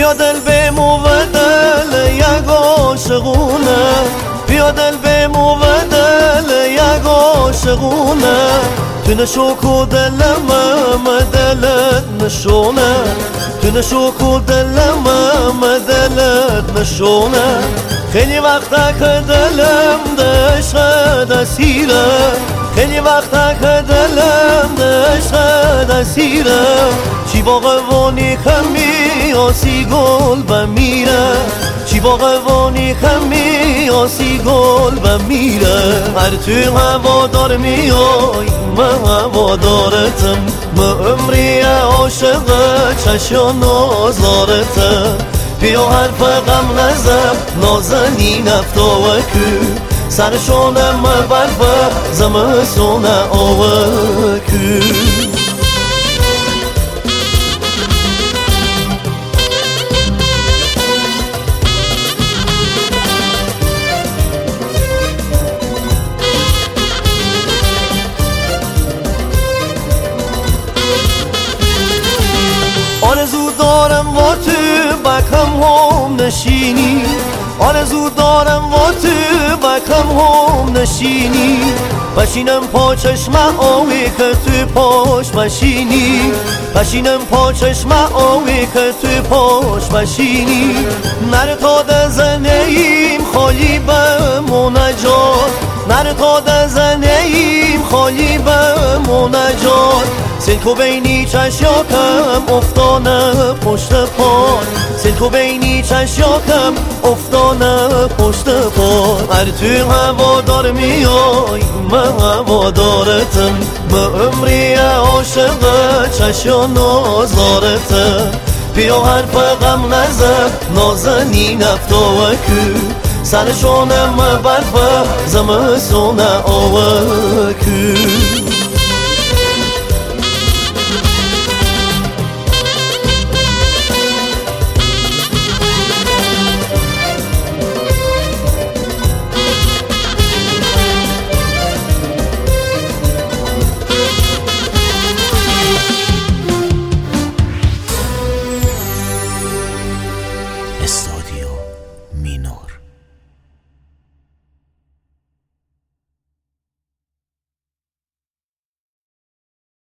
بیا دل بمو و دل یک عاشقونه، بیا دل بمو و دل یک عاشقونه، تو نشو کو دلم دلت نشونه، تو نشو کو دلم دلت نشونه. خیلی وقتا که دلم عشق اسیره، خیلی وقتا که دلم عشق اسیره، چی باقوانی کمی آسی گل بمیره، چی باقوانی کمی آسی گل بمیره. هر توی هوادار میای من هوادارتم، من عمری عاشق چشم نازارتم. بیا حرف غم نزم نازنین افتاوکو، سرشونم برف زمستون آوکو. آرزو دارم با تو بکم هم نشینی، آرزو دارم با تو بکم هم نشینی، بشینم پا چشم آوی که تو پاش بشینی، بشینم پا چشم آوی که تو پاش بشینی. نره تا دزنه ایم خالی به منجات، نره تا دزنه ایم خالی به منجات. سلکو بینی چشیاکم افتانه پشت پای، سلکو بینی چشیاکم افتانه پشت پای. هر توی هوادار میای من هوادارتم، من عمری عاشق چشم نازارتم. بیا حرف غم نزن نازنین افتاوکو، سرشونم برف زمستون آوکو.